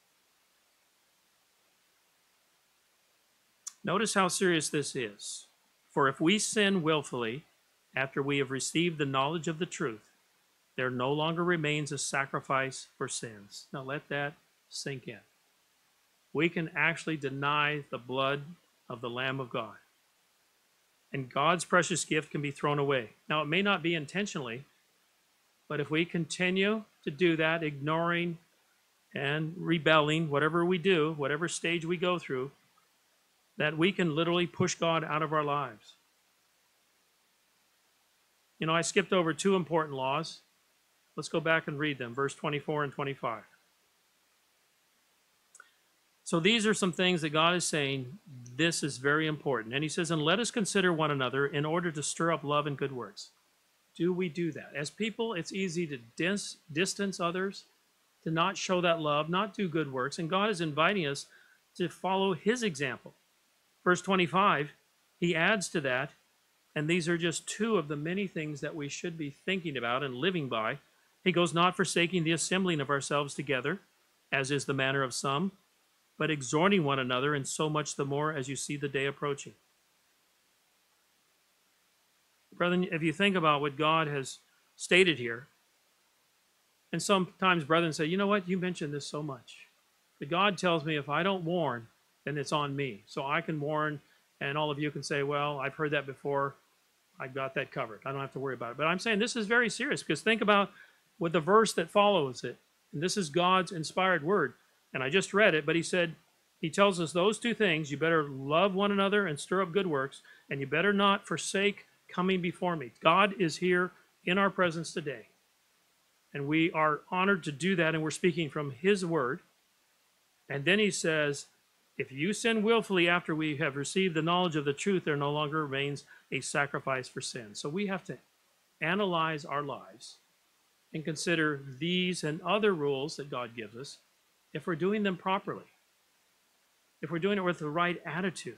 Notice how serious this is. For if we sin willfully, after we have received the knowledge of the truth, there no longer remains a sacrifice for sins. Now let that sink in. We can actually deny the blood of the Lamb of God. And God's precious gift can be thrown away. Now, it may not be intentionally, but if we continue to do that, ignoring and rebelling, whatever we do, whatever stage we go through, that we can literally push God out of our lives. You know, I skipped over two important laws. Let's go back and read them, verse 24 and 25. So these are some things that God is saying, this is very important. And he says, and let us consider one another in order to stir up love and good works. Do we do that? As people, it's easy to distance others, to not show that love, not do good works. And God is inviting us to follow his example. Verse 25, he adds to that, and these are just two of the many things that we should be thinking about and living by. He goes, not forsaking the assembling of ourselves together, as is the manner of some, but exhorting one another, and so much the more as you see the day approaching. Brethren, if you think about what God has stated here, and sometimes brethren say, you know what, you mentioned this so much. But God tells me if I don't warn, then it's on me. So I can warn, and all of you can say, well, I've heard that before. I got that covered. I don't have to worry about it. But I'm saying this is very serious, because think about what the verse that follows it. And this is God's inspired word. And I just read it, but he tells us those two things. You better love one another and stir up good works, and you better not forsake coming before me. God is here in our presence today. And we are honored to do that, and we're speaking from his word. And then he says, if you sin willfully after we have received the knowledge of the truth, there no longer remains a sacrifice for sin. So we have to analyze our lives and consider these and other rules that God gives us, if we're doing them properly, if we're doing it with the right attitude.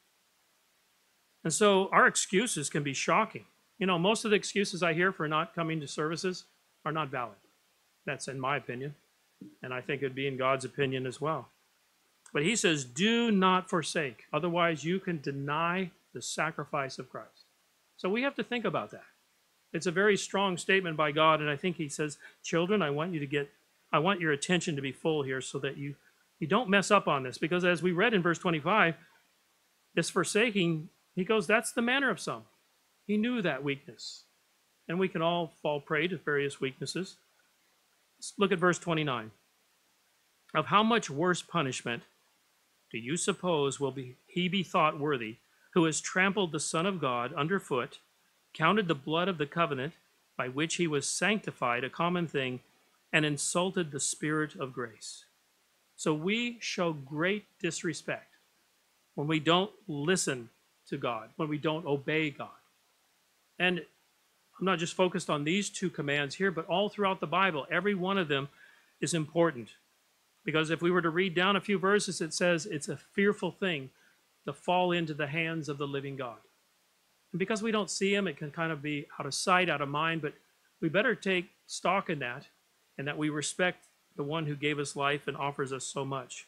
And so our excuses can be shocking. You know, most of the excuses I hear for not coming to services are not valid. That's in my opinion, and I think it'd be in God's opinion as well. But he says, do not forsake, otherwise you can deny the sacrifice of Christ. So we have to think about that. It's a very strong statement by God, and I think he says, children, I want your attention to be full here so that you don't mess up on this. Because as we read in verse 25, this forsaking, he goes, that's the manner of some. He knew that weakness. And we can all fall prey to various weaknesses. Let's look at verse 29. Of how much worse punishment do you suppose he be thought worthy, who has trampled the Son of God underfoot, counted the blood of the covenant by which he was sanctified a common thing, and insulted the Spirit of grace? So we show great disrespect when we don't listen to God, when we don't obey God. And I'm not just focused on these two commands here, but all throughout the Bible, every one of them is important. Because if we were to read down a few verses, it says it's a fearful thing to fall into the hands of the living God. And because we don't see him, it can kind of be out of sight, out of mind, but we better take stock in that, and that we respect the one who gave us life and offers us so much.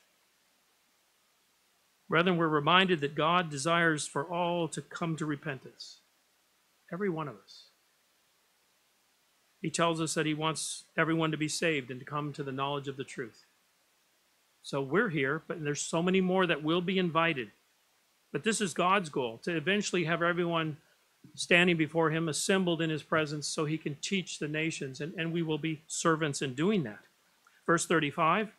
Brethren, we're reminded that God desires for all to come to repentance. Every one of us. He tells us that he wants everyone to be saved and to come to the knowledge of the truth. So we're here, but there's so many more that will be invited. But this is God's goal, to eventually have everyone standing before him, assembled in his presence, so he can teach the nations, and we will be servants in doing that. Verse 35,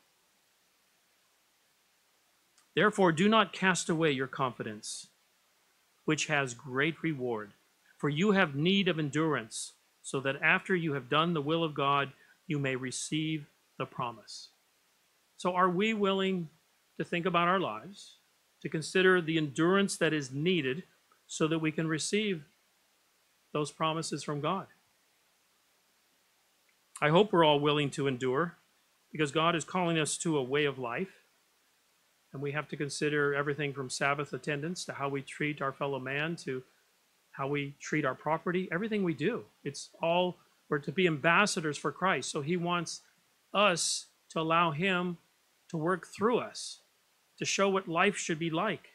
therefore do not cast away your confidence, which has great reward, for you have need of endurance, so that after you have done the will of God, you may receive the promise. So are we willing to think about our lives, to consider the endurance that is needed so that we can receive those promises from God? I hope we're all willing to endure, because God is calling us to a way of life, and we have to consider everything from Sabbath attendance to how we treat our fellow man to how we treat our property, everything we do. It's all, we're to be ambassadors for Christ, so he wants us to allow him to work through us, to show what life should be like.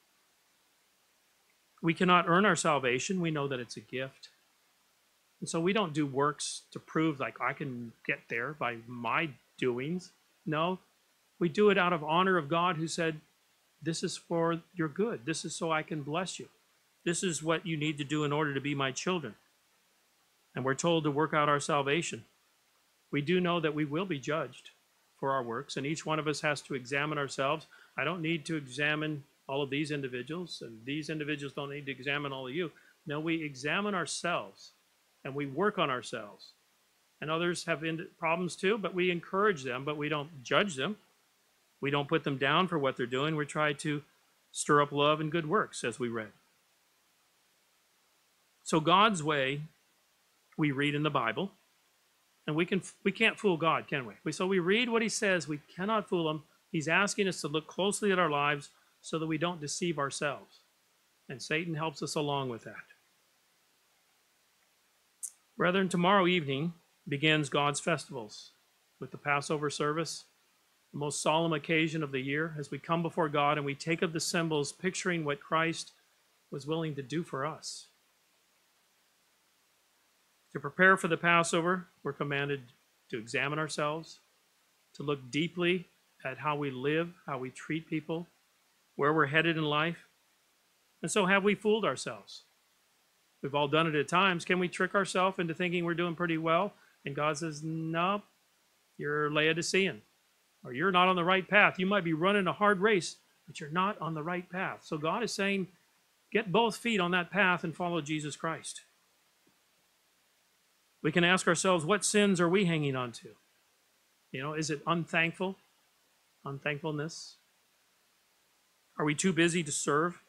We cannot earn our salvation. We know that it's a gift. And so we don't do works to prove like I can get there by my doings. No, We do it out of honor of God who said, this is for your good. This is so I can bless you. This is what you need to do in order to be my children. And we're told to work out our salvation. We do know that we will be judged for our works, and each one of us has to examine ourselves. I don't need to examine all of these individuals, and these individuals don't need to examine all of you. No, we examine ourselves, and we work on ourselves. And others have problems too, but we encourage them, but we don't judge them. We don't put them down for what they're doing. We try to stir up love and good works, as we read. So God's way, we read in the Bible, and we can't fool God, can we? So we read what he says. We cannot fool him. He's asking us to look closely at our lives so that we don't deceive ourselves. And Satan helps us along with that. Brethren, tomorrow evening begins God's festivals with the Passover service, the most solemn occasion of the year, as we come before God and we take up the symbols picturing what Christ was willing to do for us. To prepare for the Passover, we're commanded to examine ourselves, to look deeply at how we live, how we treat people, where we're headed in life. And so have we fooled ourselves? We've all done it at times. Can we trick ourselves into thinking we're doing pretty well? And God says, no, you're Laodicean, or you're not on the right path. You might be running a hard race, but you're not on the right path. So God is saying, get both feet on that path and follow Jesus Christ. We can ask ourselves, what sins are we hanging on to? Is it unthankfulness? Are we too busy to serve?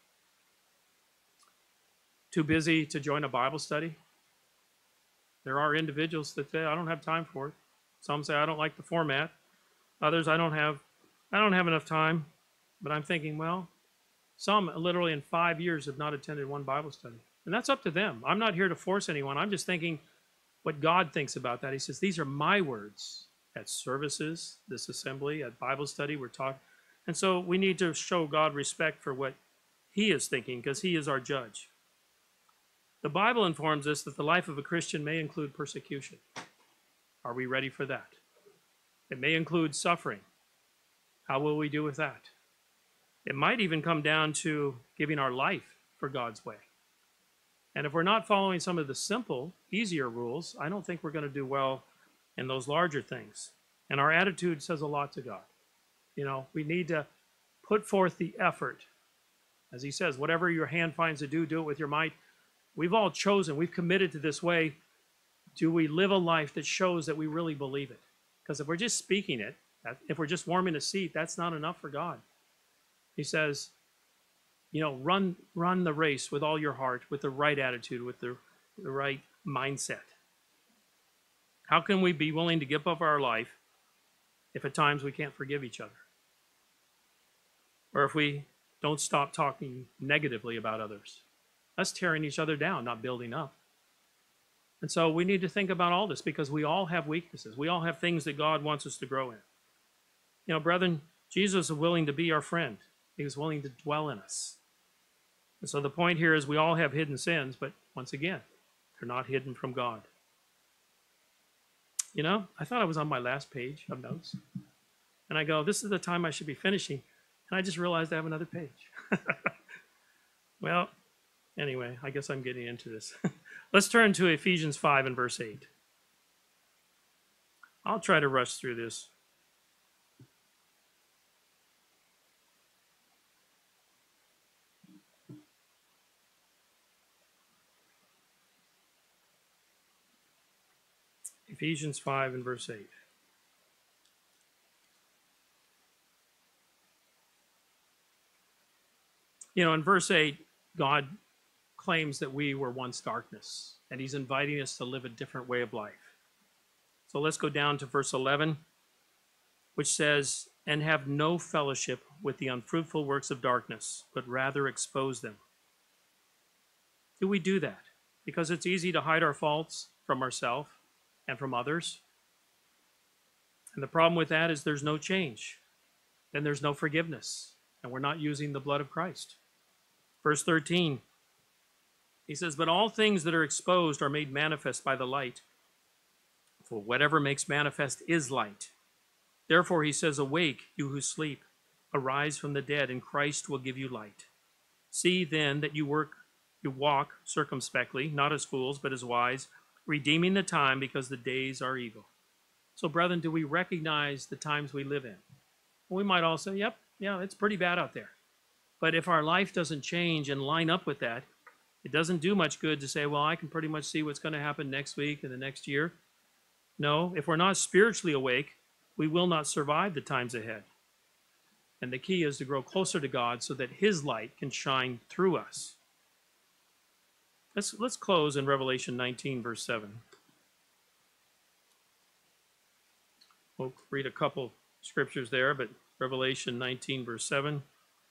Too busy to join a Bible study? There are individuals that say, I don't have time for it. Some say, I don't like the format. Others, I don't have enough time. But I'm thinking, well, some literally in 5 years have not attended one Bible study. And that's up to them. I'm not here to force anyone. I'm just thinking what God thinks about that. He says, these are my words at services, this assembly, at Bible study, we're talking. And so we need to show God respect for what he is thinking, because he is our judge. The Bible informs us that the life of a Christian may include persecution. Are we ready for that? It may include suffering. How will we do with that? It might even come down to giving our life for God's way. And if we're not following some of the simple, easier rules, I don't think we're going to do well in those larger things. And our attitude says a lot to God. We need to put forth the effort. As he says, whatever your hand finds to do, do it with your might. We've all chosen, we've committed to this way. Do we live a life that shows that we really believe it? Because if we're just speaking it, if we're just warming a seat, that's not enough for God. He says, run the race with all your heart, with the right attitude, with the right mindset. How can we be willing to give up our life if at times we can't forgive each other? Or if we don't stop talking negatively about others? That's tearing each other down, not building up. And so we need to think about all this, because we all have weaknesses. We all have things that God wants us to grow in. Brethren, Jesus is willing to be our friend. He was willing to dwell in us. And so the point here is we all have hidden sins, but once again, they're not hidden from God. I thought I was on my last page of notes. And I go, this is the time I should be finishing. And I just realized I have another page. Well, anyway, I guess I'm getting into this. Let's turn to Ephesians 5 and verse 8. I'll try to rush through this. Ephesians 5 and verse 8. In verse 8, God claims that we were once darkness, and he's inviting us to live a different way of life. So let's go down to verse 11, which says, and have no fellowship with the unfruitful works of darkness, but rather expose them. Do we do that? Because it's easy to hide our faults from ourselves and from others. And the problem with that is there's no change. Then there's no forgiveness, and we're not using the blood of Christ. Verse 13, he says, but all things that are exposed are made manifest by the light. For whatever makes manifest is light. Therefore he says, awake, you who sleep, arise from the dead, and Christ will give you light. See then that you walk circumspectly, not as fools, but as wise, redeeming the time, because the days are evil. So, brethren, do we recognize the times we live in? We might all say, yep, yeah, it's pretty bad out there. But if our life doesn't change and line up with that, it doesn't do much good to say, well, I can pretty much see what's going to happen next week and the next year. No, if we're not spiritually awake, we will not survive the times ahead. And the key is to grow closer to God so that his light can shine through us. Let's close in Revelation 19, verse 7. We'll read a couple scriptures there, but Revelation 19, verse 7.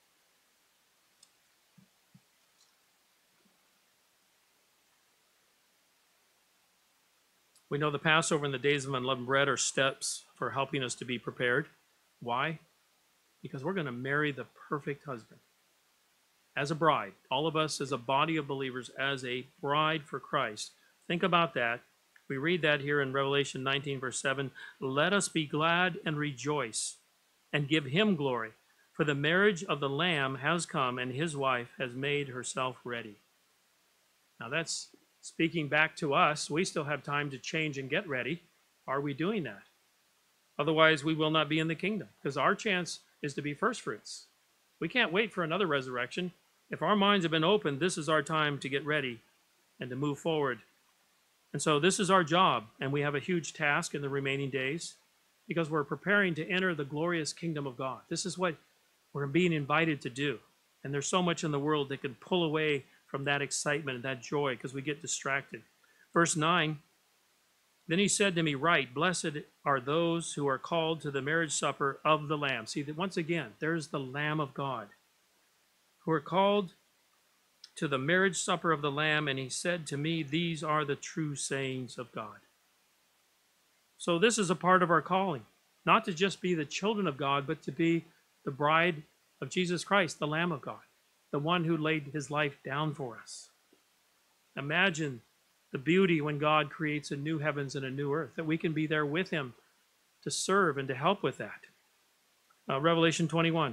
We know the Passover and the days of unleavened bread are steps for helping us to be prepared. Why? Because we're going to marry the perfect husband. As a bride, all of us as a body of believers, as a bride for Christ. Think about that. We read that here in Revelation 19, verse 7. Let us be glad and rejoice and give him glory, for the marriage of the Lamb has come, and his wife has made herself ready. Now that's speaking back to us. We still have time to change and get ready. Are we doing that? Otherwise, we will not be in the kingdom, because our chance is to be first fruits. We can't wait for another resurrection. If our minds have been opened, this is our time to get ready and to move forward. And so this is our job, and we have a huge task in the remaining days because we're preparing to enter the glorious kingdom of God. This is what we're being invited to do. And there's so much in the world that can pull away from that excitement and that joy because we get distracted. Verse 9, then he said to me, write, blessed are those who are called to the marriage supper of the Lamb. See, that once again, there's the Lamb of God, who are called to the marriage supper of the Lamb. And he said to me, these are the true sayings of God. So this is a part of our calling, not to just be the children of God, but to be the bride of Jesus Christ, the Lamb of God, the one who laid his life down for us. Imagine the beauty when God creates a new heavens and a new earth, that we can be there with him to serve and to help with that. Revelation 21,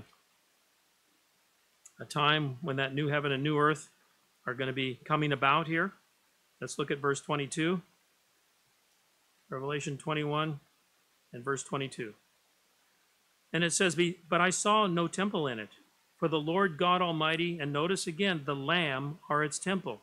a time when that new heaven and new earth are going to be coming about here. Let's look at verse 22. Revelation 21 and verse 22. And it says, but I saw no temple in it, for the Lord God Almighty, and notice again, the Lamb are its temple.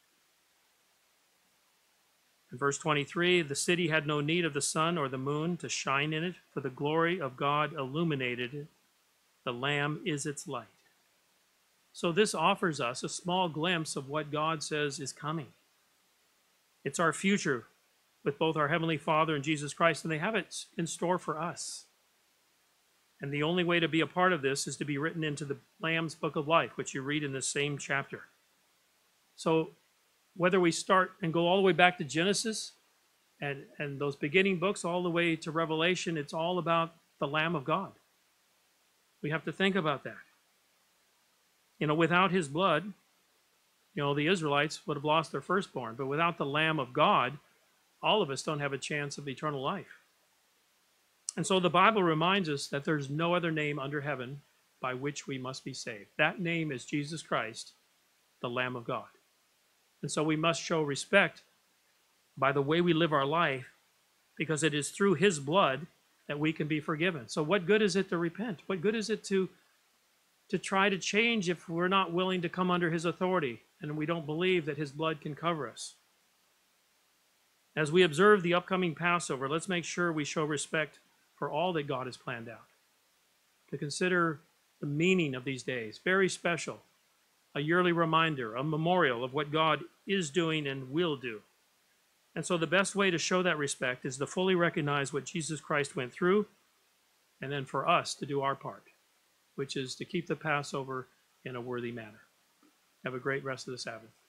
In verse 23, the city had no need of the sun or the moon to shine in it, for the glory of God illuminated it. The Lamb is its light. So this offers us a small glimpse of what God says is coming. It's our future with both our Heavenly Father and Jesus Christ, and they have it in store for us. And the only way to be a part of this is to be written into the Lamb's Book of Life, which you read in the same chapter. So whether we start and go all the way back to Genesis and those beginning books all the way to Revelation, it's all about the Lamb of God. We have to think about that. Without his blood, the Israelites would have lost their firstborn. But without the Lamb of God, all of us don't have a chance of eternal life. And so the Bible reminds us that there's no other name under heaven by which we must be saved. That name is Jesus Christ, the Lamb of God. And so we must show respect by the way we live our life, because it is through his blood that we can be forgiven. So what good is it to repent? What good is it to try to change if we're not willing to come under his authority and we don't believe that his blood can cover us? As we observe the upcoming Passover, let's make sure we show respect for all that God has planned out. To consider the meaning of these days, very special, a yearly reminder, a memorial of what God is doing and will do. And so the best way to show that respect is to fully recognize what Jesus Christ went through, and then for us to do our part, which is to keep the Passover in a worthy manner. Have a great rest of the Sabbath.